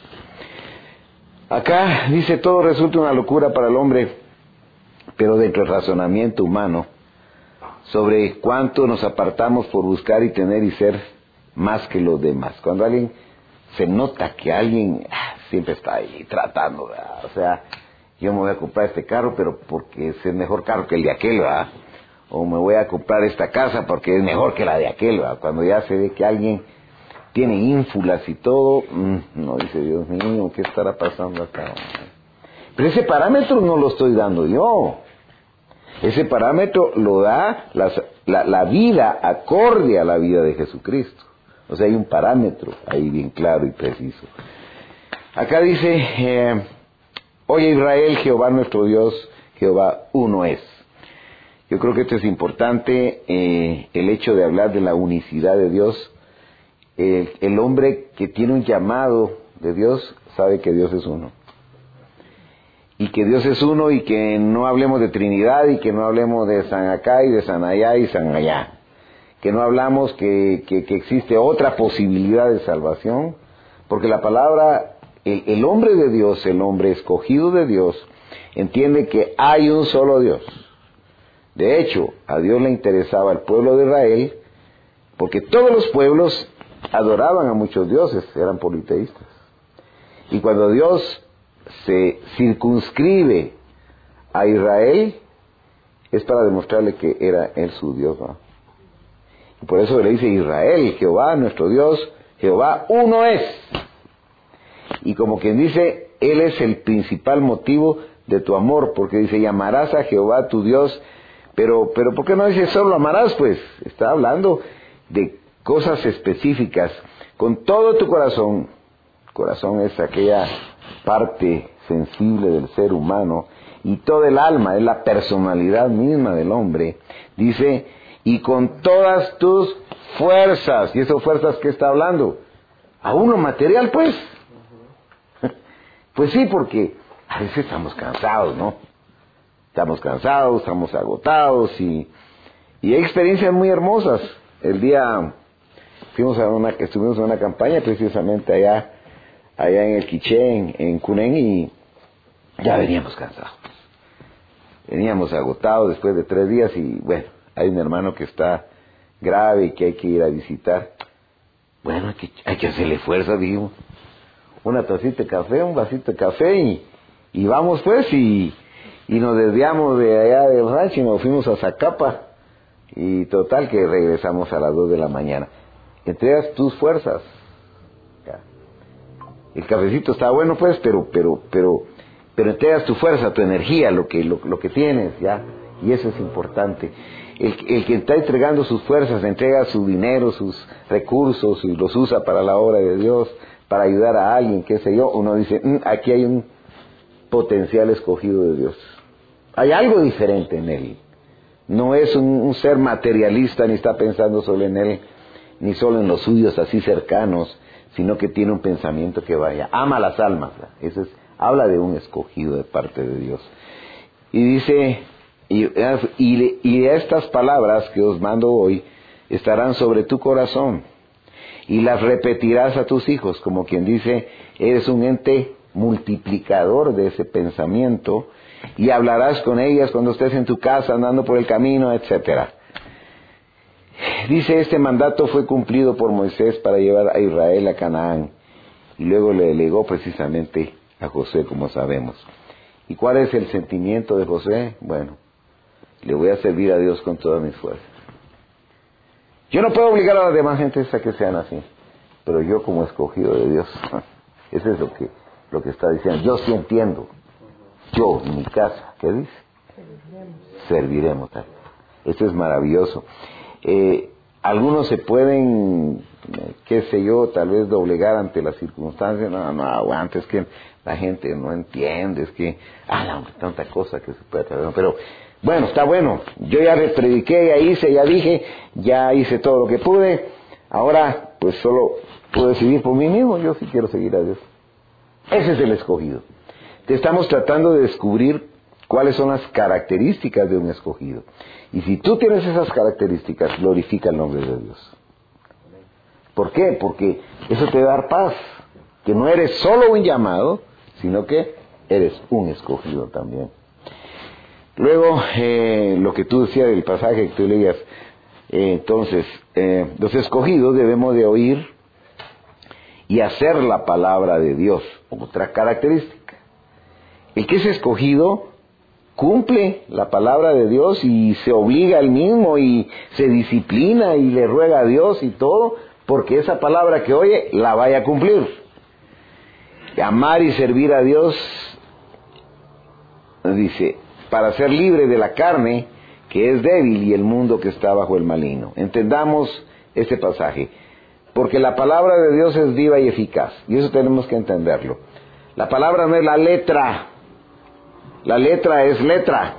Acá dice, todo resulta una locura para el hombre, pero dentro del razonamiento humano, sobre cuánto nos apartamos por buscar y tener y ser más que los demás. Cuando alguien se nota que alguien ah, siempre está ahí tratando, ¿verdad? O sea, yo me voy a comprar este carro, pero porque es el mejor carro que el de aquel, ¿verdad? O me voy a comprar esta casa porque es mejor que la de aquel, ¿verdad? Cuando ya se ve que alguien tiene ínfulas y todo, mmm, no, dice, Dios mío, ¿qué estará pasando acá? Pero ese parámetro no lo estoy dando yo. Ese parámetro lo da la, la, la vida acorde a la vida de Jesucristo. O sea, hay un parámetro ahí bien claro y preciso. Acá dice, eh, oye Israel, Jehová nuestro Dios, Jehová uno es. Yo creo que esto es importante, eh, el hecho de hablar de la unicidad de Dios. El, el hombre que tiene un llamado de Dios sabe que Dios es uno. Y que Dios es uno y que no hablemos de Trinidad y que no hablemos de San acá y de San allá y San allá. Que no hablamos que, que, que existe otra posibilidad de salvación. Porque la palabra, el, el hombre de Dios, el hombre escogido de Dios, entiende que hay un solo Dios. De hecho, a Dios le interesaba el pueblo de Israel porque todos los pueblos adoraban a muchos dioses, eran politeístas. Y cuando Dios se circunscribe a Israel, es para demostrarle que era él su Dios, ¿no? Y por eso le dice Israel, Jehová nuestro Dios, Jehová uno es. Y como quien dice, él es el principal motivo de tu amor, porque dice, llamarás a Jehová tu Dios, pero, pero ¿por qué no dice solo amarás? Pues está hablando de cosas específicas, con todo tu corazón. Corazón es aquella parte sensible del ser humano, y todo el alma es la personalidad misma del hombre. Dice, y con todas tus fuerzas. ¿Y esas fuerzas qué está hablando? A uno material, pues. Pues sí, porque a veces estamos cansados, ¿no? Estamos cansados, estamos agotados, y, y hay experiencias muy hermosas. El día fuimos a una, estuvimos en una campaña precisamente allá, allá en el Quiché, en, en Cunén, y ya veníamos cansados. Veníamos agotados después de tres días y bueno, hay un hermano que está grave y que hay que ir a visitar. Bueno, hay que, hay que hacerle fuerza, dijimos. Una tacita de café, un vasito de café y, y vamos pues, y, y nos desviamos de allá del rancho y nos fuimos a Zacapa, y total que regresamos a las dos de la mañana. Entregas tus fuerzas. Ya. El cafecito está bueno pues, pero pero pero pero entregas tu fuerza, tu energía, lo que lo, lo que tienes, ya, y eso es importante. El, el que está entregando sus fuerzas, entrega su dinero, sus recursos, y los usa para la obra de Dios, para ayudar a alguien, qué sé yo, uno dice, mmm, aquí hay un potencial escogido de Dios. Hay algo diferente en él. No es un, un ser materialista, ni está pensando solo en él, ni solo en los suyos así cercanos, sino que tiene un pensamiento que vaya, ama las almas. Eso es, habla de un escogido de parte de Dios. Y dice, y, y, y estas palabras que os mando hoy estarán sobre tu corazón, y las repetirás a tus hijos, como quien dice, eres un ente multiplicador de ese pensamiento, y hablarás con ellas cuando estés en tu casa, andando por el camino, etcétera. Dice, este mandato fue cumplido por Moisés para llevar a Israel a Canaán, y luego le delegó precisamente a Josué, como sabemos. ¿Y cuál es el sentimiento de Josué? Bueno, le voy a servir a Dios con todas mis fuerzas. Yo no puedo obligar a las demás gentes a que sean así, pero yo como escogido de Dios, eso es lo que, lo que está diciendo. Yo sí entiendo. Yo, en mi casa, ¿qué dice? Serviremos. Serviremos. Esto es maravilloso. Eh, algunos se pueden, qué sé yo, tal vez doblegar ante las circunstancias. No, no, aguanta, es que la gente no entiende, es que, ah, no, tanta cosa que se puede traer. Pero, bueno, está bueno. Yo ya le prediqué, ya hice, ya dije, ya hice todo lo que pude. Ahora, pues solo puedo decidir por mí mismo. Yo sí quiero seguir a Dios. Ese es el escogido. Te estamos tratando de descubrir cuáles son las características de un escogido. Y si tú tienes esas características, glorifica el nombre de Dios. ¿Por qué? Porque eso te va a dar paz. Que no eres solo un llamado, sino que eres un escogido también. Luego, eh, lo que tú decías del pasaje que tú leías, eh, entonces, eh, los escogidos debemos de oír y hacer la palabra de Dios. Otra característica. El que es escogido cumple la palabra de Dios y se obliga a él mismo y se disciplina y le ruega a Dios y todo, porque esa palabra que oye la vaya a cumplir. Amar y servir a Dios, dice, para ser libre de la carne que es débil y el mundo que está bajo el maligno. Entendamos este pasaje, porque la palabra de Dios es viva y eficaz, y eso tenemos que entenderlo. La palabra no es la letra. La letra es letra.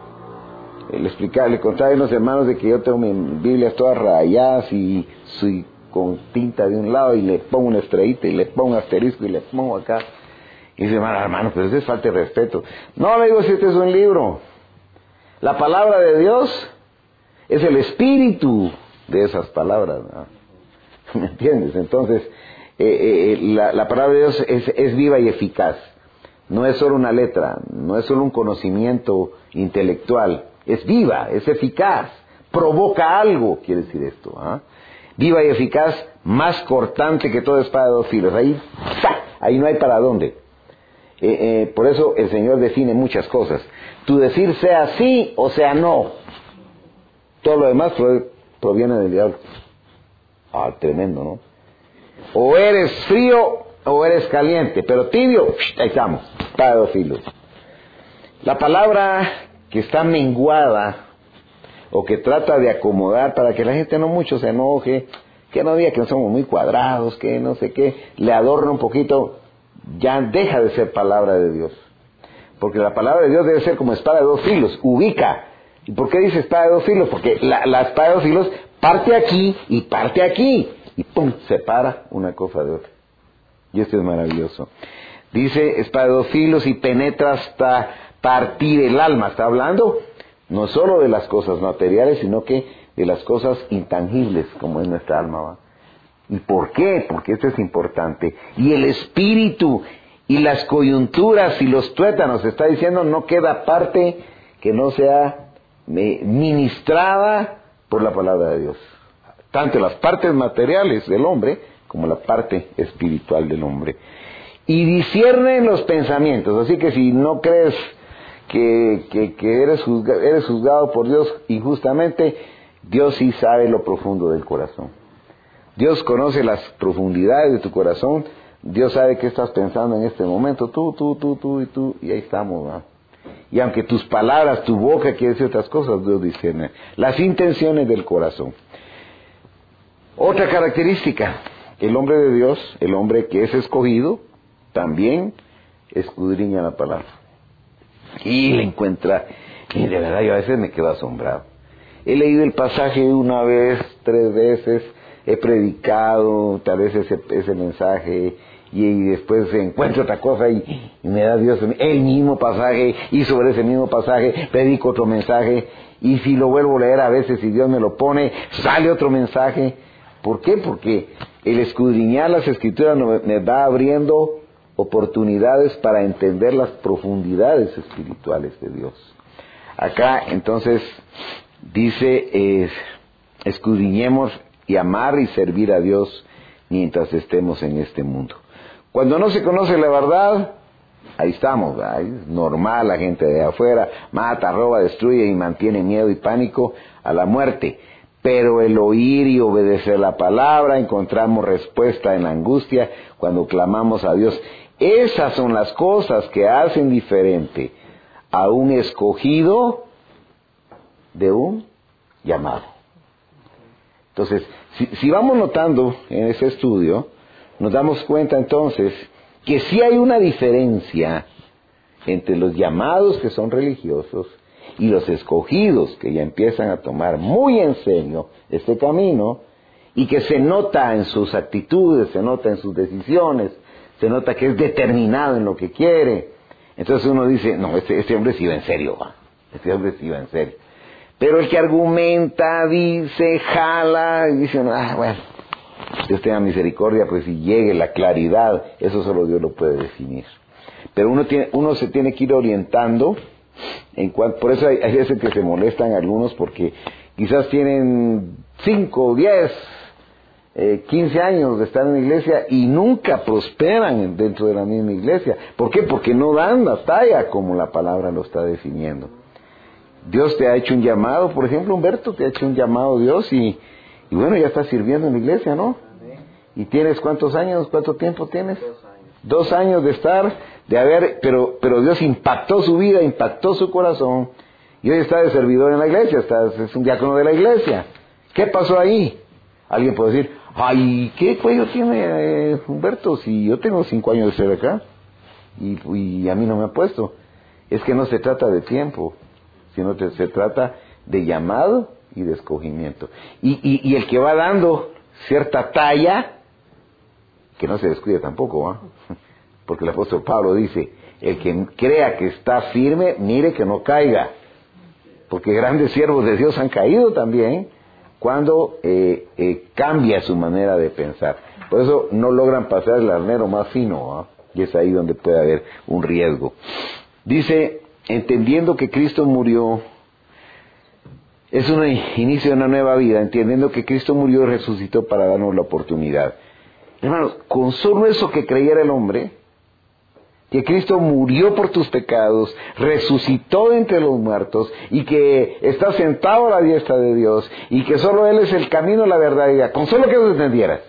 Le explicaba, le contaba a unos hermanos de que yo tengo mis Biblias todas rayadas y soy con tinta de un lado y le pongo una estrellita y le pongo un asterisco y le pongo acá. Y dice, hermano, hermano, pero eso es falta de respeto. No, le digo, si este es un libro. La palabra de Dios es el espíritu de esas palabras, ¿no? ¿Me entiendes? Entonces, eh, eh, la, la palabra de Dios es, es viva y eficaz. No es solo una letra, no es solo un conocimiento intelectual, es viva, es eficaz, provoca algo, quiere decir esto. ¿eh? Viva y eficaz, más cortante que toda espada de dos filos. Ahí, ¡tá! Ahí no hay para dónde. Eh, eh, por eso el Señor define muchas cosas. Tu decir sea sí o sea no. Todo lo demás proviene del diablo. Ah, tremendo, ¿no? O eres frío o eres caliente, pero tibio, ahí estamos, espada de dos filos. La palabra que está menguada o que trata de acomodar para que la gente no mucho se enoje, que no diga que somos muy cuadrados, que no sé qué, le adorna un poquito, ya deja de ser palabra de Dios. Porque la palabra de Dios debe ser como espada de dos filos, ubica. ¿Y por qué dice espada de dos filos? Porque la, la espada de dos filos parte aquí y parte aquí, y pum, separa una cosa de otra. Y esto es maravilloso. Dice espada de dos filos y penetra hasta partir el alma. Está hablando no solo de las cosas materiales, sino que de las cosas intangibles, como es nuestra alma, ¿va? ¿Y por qué? Porque esto es importante. Y el espíritu y las coyunturas y los tuétanos, está diciendo, no queda parte que no sea ministrada por la palabra de Dios. Tanto las partes materiales del hombre como la parte espiritual del hombre. Y disciernen los pensamientos. Así que si no crees que, que, que eres, juzga, eres juzgado por Dios injustamente, Dios sí sabe lo profundo del corazón. Dios conoce las profundidades de tu corazón. Dios sabe qué estás pensando en este momento. Tú, tú, tú, tú y tú. Y ahí estamos, ¿no? Y aunque tus palabras, tu boca quiere decir otras cosas, Dios discierne las intenciones del corazón. Otra característica. El hombre de Dios, el hombre que es escogido, también escudriña la palabra. Y le encuentra, y de verdad yo a veces me quedo asombrado. He leído el pasaje una vez, tres veces, he predicado tal vez ese, ese mensaje, y, y después encuentro otra cosa y, y me da Dios el mismo pasaje, y sobre ese mismo pasaje predico otro mensaje, y si lo vuelvo a leer a veces y Dios me lo pone, sale otro mensaje. ¿Por qué? Porque el escudriñar las Escrituras me va abriendo oportunidades para entender las profundidades espirituales de Dios. Acá, entonces, dice, eh, escudriñemos y amar y servir a Dios mientras estemos en este mundo. Cuando no se conoce la verdad, ahí estamos, ¿verdad? Es normal, la gente de afuera mata, roba, destruye y mantiene miedo y pánico a la muerte. pero el oír y obedecer la palabra, encontramos respuesta en la angustia cuando clamamos a Dios. Esas son las cosas que hacen diferente a un escogido de un llamado. Entonces, si, si vamos notando en ese estudio, nos damos cuenta entonces que sí hay una diferencia entre los llamados que son religiosos y los escogidos que ya empiezan a tomar muy en serio este camino, y que se nota en sus actitudes, se nota en sus decisiones, se nota que es determinado en lo que quiere. Entonces uno dice, no, este, este hombre sí va en serio, ¿va? Este hombre sí va en serio. Pero el que argumenta, dice, jala, y dice, ah, bueno, Dios tenga misericordia, pues si llegue la claridad, eso solo Dios lo puede definir. Pero uno tiene, uno se tiene que ir orientando, en cuanto, por eso hay, hay veces que se molestan algunos porque quizás tienen cinco, diez, eh, quince años de estar en la iglesia y nunca prosperan dentro de la misma iglesia. ¿Por qué? Porque no dan la talla como la palabra lo está definiendo. Dios te ha hecho un llamado, por ejemplo, Humberto, te ha hecho un llamado Dios y, y bueno, ya estás sirviendo en la iglesia, ¿no? ¿Y tienes cuántos años, cuánto tiempo tienes? Dos años. Dos años de estar, de haber, pero, pero Dios impactó su vida, impactó su corazón, y hoy está de servidor en la iglesia, está, es un diácono de la iglesia. ¿Qué pasó ahí? Alguien puede decir, ay, ¿qué cuello tiene eh, Humberto si yo tengo cinco años de ser acá? Y, y a mí no me ha puesto. Es que no se trata de tiempo, sino que se trata de llamado y de escogimiento. Y, y, y el que va dando cierta talla, que no se descuide tampoco, ¿eh? Porque el apóstol Pablo dice, el que crea que está firme, mire que no caiga, porque grandes siervos de Dios han caído también cuando eh, eh, cambia su manera de pensar. Por eso no logran pasar el arnero más fino, ¿eh? Y es ahí donde puede haber un riesgo. Dice, entendiendo que Cristo murió, es un inicio de una nueva vida, entendiendo que Cristo murió y resucitó para darnos la oportunidad. Hermanos, con solo eso que creyera el hombre, que Cristo murió por tus pecados, resucitó de entre los muertos, y que está sentado a la diestra de Dios, y que solo Él es el camino, la verdad y la vida, con solo que eso entendieras,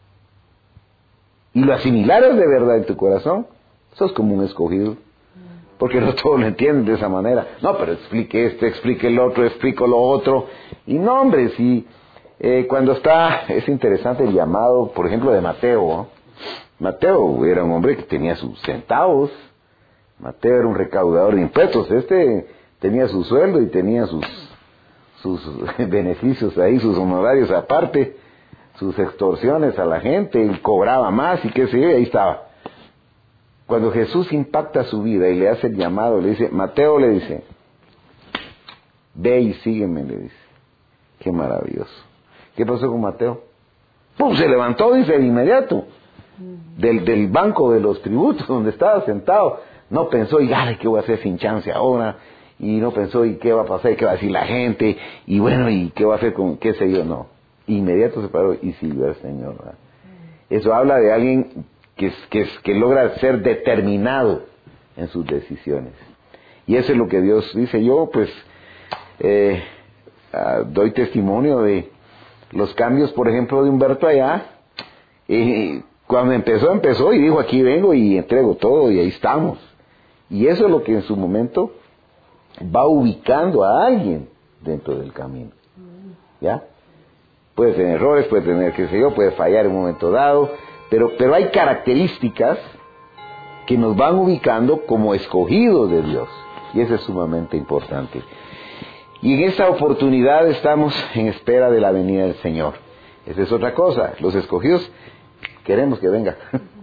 y lo asimilaras de verdad en tu corazón, sos como un escogido. Porque no todos lo entienden de esa manera. No, pero explique este, explique el otro, explico lo otro. Y no, hombre, si eh, cuando está, es interesante el llamado, por ejemplo, de Mateo, ¿no? Mateo era un hombre que tenía sus centavos. Mateo era un recaudador de impuestos. Este tenía su sueldo y tenía sus, sus beneficios ahí, sus honorarios aparte, sus extorsiones a la gente, y cobraba más y qué sé yo, y ahí estaba. Cuando Jesús impacta su vida y le hace el llamado, le dice, Mateo le dice, ve y sígueme, le dice. Qué maravilloso. ¿Qué pasó con Mateo? ¡Pum! Se levantó, dice, de inmediato, del, del banco de los tributos donde estaba sentado. No pensó, y ay, ¿qué voy a hacer sin chance ahora? Y no pensó, ¿y qué va a pasar? ¿Y qué va a decir la gente? Y bueno, ¿y qué va a hacer con qué sé yo? No. Inmediato se paró y siguió al Señor, ¿verdad? Eso habla de alguien que, que, que logra ser determinado en sus decisiones. Y eso es lo que Dios dice. Yo pues eh, uh, doy testimonio de los cambios, por ejemplo, de Humberto allá. Y cuando empezó, empezó y dijo, aquí vengo y entrego todo y ahí estamos. Y eso es lo que en su momento va ubicando a alguien dentro del camino. ¿Ya? Puede tener errores, puede tener, qué sé yo, puede fallar en un momento dado, pero, pero hay características que nos van ubicando como escogidos de Dios, y eso es sumamente importante. Y en esta oportunidad estamos en espera de la venida del Señor. Esa es otra cosa, los escogidos queremos que venga.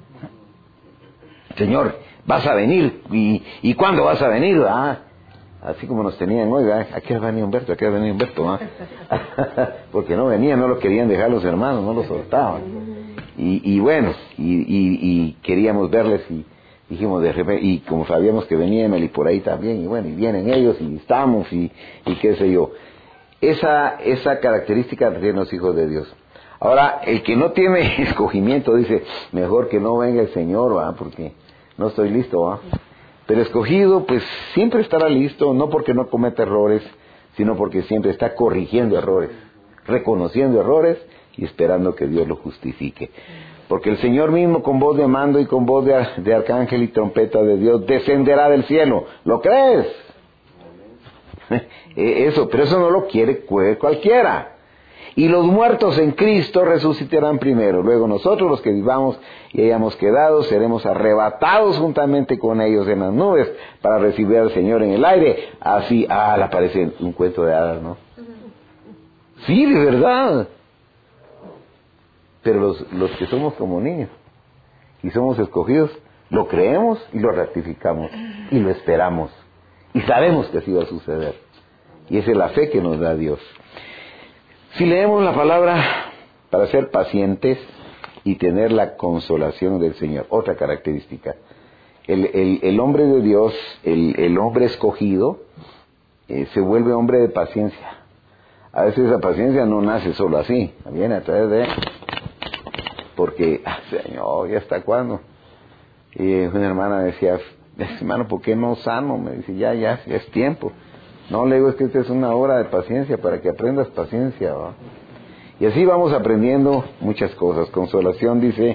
Señor, vas a venir, ¿y, y cuándo vas a venir? Ah, así como nos tenían hoy, ¿verdad? ¿A qué va a venir Humberto? ¿A qué va a venir Humberto? ¿Ah? Porque no venía, no lo querían dejar los hermanos, no lo soltaban. Y, y bueno, y, y, y queríamos verles y dijimos de repente, y como sabíamos que venía Emily por ahí también, y bueno, y vienen ellos y estamos y, y qué sé yo. Esa, esa característica tienen los hijos de Dios. Ahora, el que no tiene escogimiento dice, mejor que no venga el Señor, ¿va? Porque no estoy listo, ¿va? Pero escogido, pues siempre estará listo, no porque no cometa errores, sino porque siempre está corrigiendo errores. reconociendo errores y esperando que Dios lo justifique. Porque el Señor mismo, con voz de mando y con voz de, de arcángel y trompeta de Dios, descenderá del cielo. ¿Lo crees? Eso, pero eso no lo quiere cualquiera. Y los muertos en Cristo resucitarán primero. Luego nosotros, los que vivamos y hayamos quedado, seremos arrebatados juntamente con ellos en las nubes para recibir al Señor en el aire. Así, ah, le parece un cuento de hadas, ¿no? Sí, de verdad. Pero los, los que somos como niños y somos escogidos, lo creemos y lo ratificamos y lo esperamos. Y sabemos que así va a suceder. Y esa es la fe que nos da Dios. Si leemos la palabra para ser pacientes y tener la consolación del Señor, otra característica, el, el, el hombre de Dios, el, el hombre escogido, eh, se vuelve hombre de paciencia. A veces esa paciencia no nace solo así, viene a través de... Porque, ah, Señor, ¿y hasta cuándo? Y una hermana decía, hermano, ¿por qué no sano? Me dice, ya, ya, ya es tiempo. No, le digo, es que esta es una hora de paciencia para que aprendas paciencia, ¿va? Y así vamos aprendiendo muchas cosas. Consolación dice,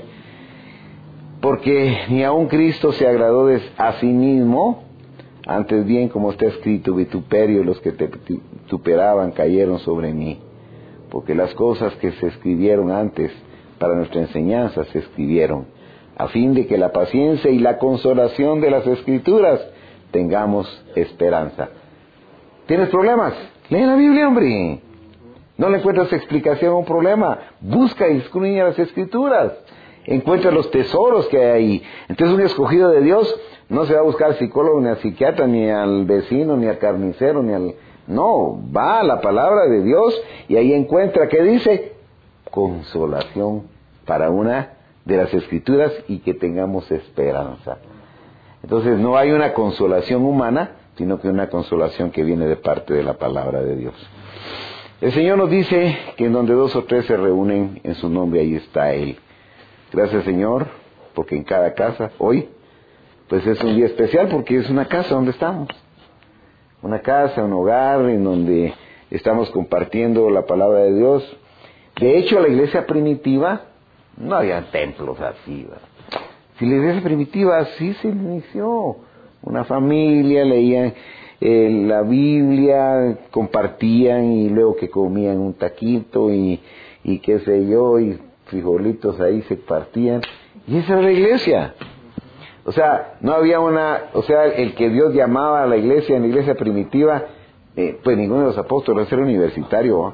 porque ni aun Cristo se agradó de a sí mismo, antes bien, como está escrito, vituperio, los que te vituperaban cayeron sobre mí. Porque las cosas que se escribieron antes para nuestra enseñanza se escribieron, a fin de que la paciencia y la consolación de las Escrituras tengamos esperanza. ¿Tienes problemas? Lee la Biblia, hombre. ¿No le encuentras explicación a un problema? Busca y escudriña las Escrituras. Encuentra los tesoros que hay ahí. Entonces un escogido de Dios no se va a buscar al psicólogo, ni al psiquiatra, ni al vecino, ni al carnicero, ni al... No, va a la palabra de Dios y ahí encuentra, ¿qué dice? Consolación para una de las Escrituras y que tengamos esperanza. Entonces no hay una consolación humana, sino que una consolación que viene de parte de la palabra de Dios. El Señor nos dice que en donde dos o tres se reúnen en su nombre, ahí está Él. Gracias, Señor, porque en cada casa, hoy, pues es un día especial porque es una casa donde estamos. Una casa, un hogar en donde estamos compartiendo la palabra de Dios. De hecho, la iglesia primitiva, no había templos así, ¿verdad? Si la iglesia primitiva así se inició. Una familia, leían eh, la Biblia, compartían y luego que comían un taquito y, y qué sé yo, y frijolitos ahí se partían. Y esa era la iglesia. O sea, no había una, o sea, el que Dios llamaba a la iglesia, en la iglesia primitiva, eh, pues ninguno de los apóstoles era universitario, ¿eh?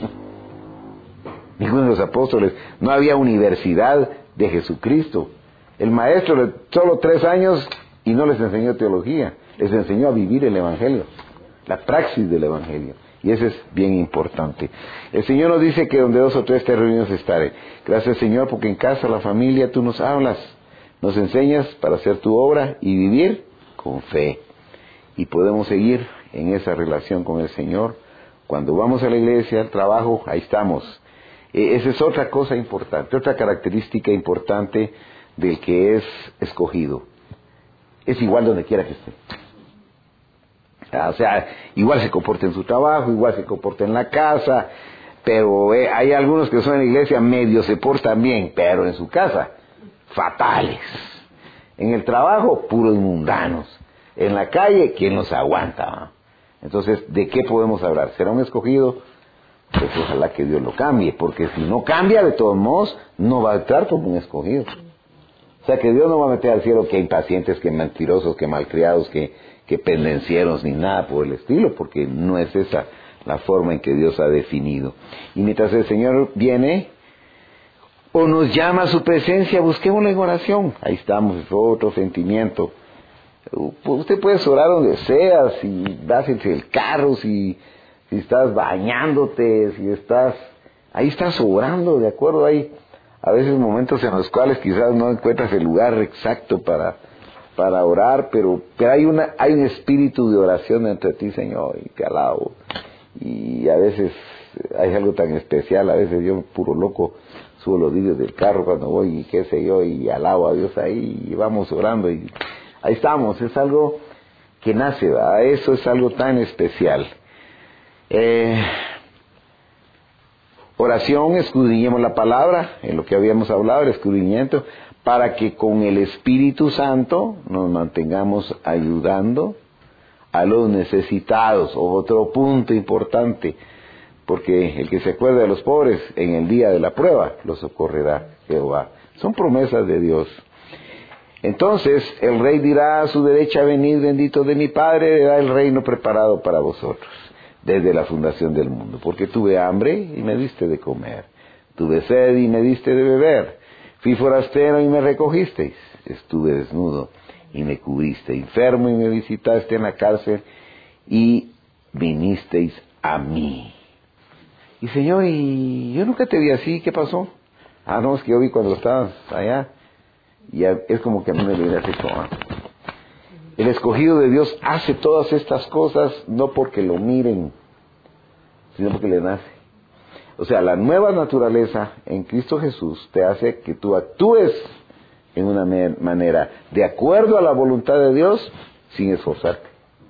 Ninguno de los apóstoles, no había universidad de Jesucristo. El maestro de solo tres años y no les enseñó teología, les enseñó a vivir el evangelio, la praxis del evangelio. Y eso es bien importante. El Señor nos dice que donde dos o tres te reunidos estaré. Gracias, Señor, porque en casa, la familia, tú nos hablas, nos enseñas para hacer tu obra y vivir con fe. Y podemos seguir en esa relación con el Señor. Cuando vamos a la iglesia, al trabajo, ahí estamos. Eh, esa es otra cosa importante, otra característica importante del que es escogido. Es igual donde quiera que esté. O sea, igual se comporta en su trabajo, igual se comporta en la casa, pero eh, hay algunos que son en la iglesia medio se portan bien, pero en su casa, fatales. En el trabajo, puros mundanos. En la calle, ¿quién los aguanta? Entonces, ¿de qué podemos hablar? ¿Será un escogido? Pues ojalá que Dios lo cambie, porque si no cambia, de todos modos, no va a estar como un escogido. O sea, que Dios no va a meter al cielo que impacientes, que mentirosos, que malcriados, que, que pendencieros, ni nada por el estilo, porque no es esa la forma en que Dios ha definido. Y mientras el Señor viene o nos llama a su presencia, busquémoslo en oración. Ahí estamos, es otro sentimiento. Usted puede orar donde sea, si vas entre el carro, si, si estás bañándote, si estás... Ahí estás orando, ¿de acuerdo? Hay a veces momentos en los cuales quizás no encuentras el lugar exacto para, para orar, pero, pero hay, una, hay un espíritu de oración entre ti, Señor, y te alabo. Y a veces hay algo tan especial, a veces yo puro loco subo los vídeos del carro cuando voy y qué sé yo, y alabo a Dios ahí, y vamos orando, y ahí estamos, es algo que nace, ¿verdad? Eso es algo tan especial. Eh, oración, escudriñemos la palabra, en lo que habíamos hablado, el escudriñamiento, para que con el Espíritu Santo nos mantengamos ayudando a los necesitados. Otro punto importante, porque el que se acuerda de los pobres en el día de la prueba, los socorrerá Jehová. Son promesas de Dios. Entonces el rey dirá a su derecha: venid, bendito de mi Padre, le da el reino preparado para vosotros desde la fundación del mundo. Porque tuve hambre y me diste de comer, tuve sed y me diste de beber, fui forastero y me recogisteis, estuve desnudo y me cubriste, enfermo y me visitaste en la cárcel y vinisteis a mí. Y Señor, y yo nunca te vi así, ¿qué pasó? Ah, no, es que yo vi cuando estabas allá. Y es como que a mí me viene así como... El escogido de Dios hace todas estas cosas no porque lo miren, sino porque le nace. O sea, la nueva naturaleza en Cristo Jesús te hace que tú actúes en una manera de acuerdo a la voluntad de Dios sin esforzarte.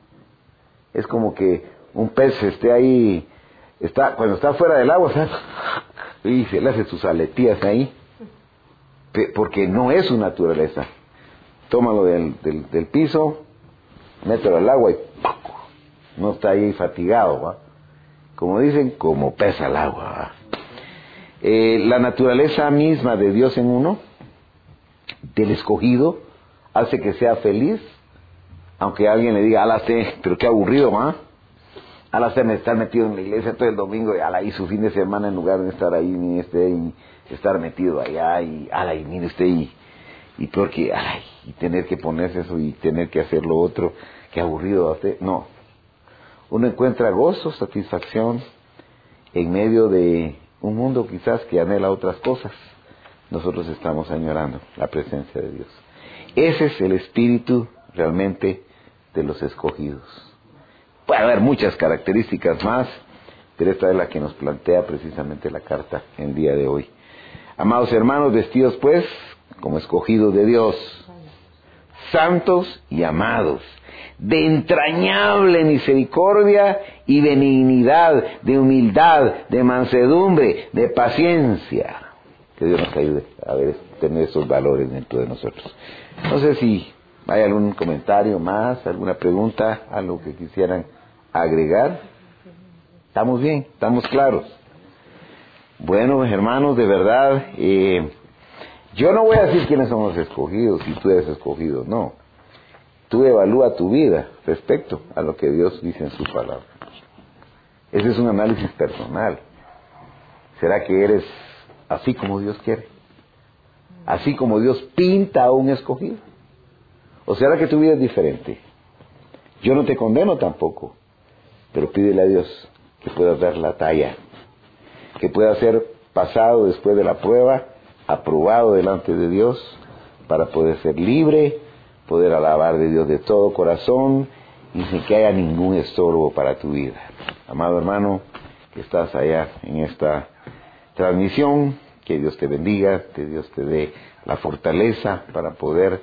Es como que un pez esté ahí, está cuando está fuera del agua, ¿sabes? Y se le hace sus aletías ahí, porque no es su naturaleza. Tómalo del, del, del piso, mételo al agua y ¡pac! No está ahí fatigado, ¿va? Como dicen, como pesa el agua, ¿va? Eh, la naturaleza misma de Dios en uno, del escogido, hace que sea feliz, aunque alguien le diga: ala, pero qué aburrido, ¿va? Ala, me estar metido en la iglesia todo el domingo, y ala, y su fin de semana, en lugar de estar ahí, ni este, y estar metido allá, y ala, y mire usted, y, y peor que, ay, y tener que ponerse eso, y tener que hacer lo otro, qué aburrido a usted. No, uno encuentra gozo, satisfacción, en medio de un mundo quizás que anhela otras cosas. Nosotros estamos añorando la presencia de Dios. Ese es el espíritu realmente de los escogidos. Puede haber muchas características más, pero esta es la que nos plantea precisamente la carta el día de hoy. Amados hermanos, vestidos pues como escogidos de Dios, santos y amados, de entrañable misericordia y benignidad, de humildad, de mansedumbre, de paciencia. Que Dios nos ayude a ver, tener esos valores dentro de nosotros. No sé si hay algún comentario más, alguna pregunta, algo que quisieran agregar. ¿Estamos bien? ¿Estamos claros? Bueno, hermanos, de verdad, eh, yo no voy a decir quiénes son los escogidos, si tú eres escogido, no. Tú evalúa tu vida respecto a lo que Dios dice en su palabra. Ese es un análisis personal. ¿Será que eres así como Dios quiere? ¿Así como Dios pinta a un escogido? ¿O será que tu vida es diferente? Yo no te condeno tampoco, pero pídele a Dios que puedas dar la talla, que puedas ser pasado después de la prueba, aprobado delante de Dios, para poder ser libre, poder alabar de Dios de todo corazón y sin que haya ningún estorbo para tu vida. Amado hermano, que estás allá en esta transmisión, que Dios te bendiga, que Dios te dé la fortaleza para poder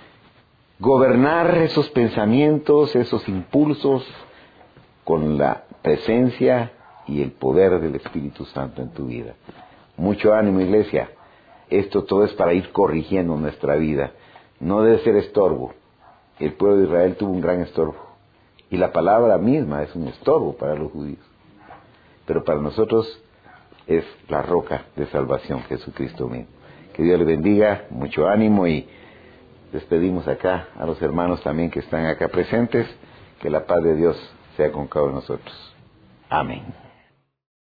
gobernar esos pensamientos, esos impulsos, con la presencia y el poder del Espíritu Santo en tu vida. Mucho ánimo, iglesia. Esto todo es para ir corrigiendo nuestra vida. No debe ser estorbo. El pueblo de Israel tuvo un gran estorbo. Y la palabra misma es un estorbo para los judíos. Pero para nosotros es la roca de salvación, Jesucristo mismo. Que Dios le bendiga, mucho ánimo, y despedimos acá a los hermanos también que están acá presentes. Que la paz de Dios sea con cada uno de nosotros. Amén.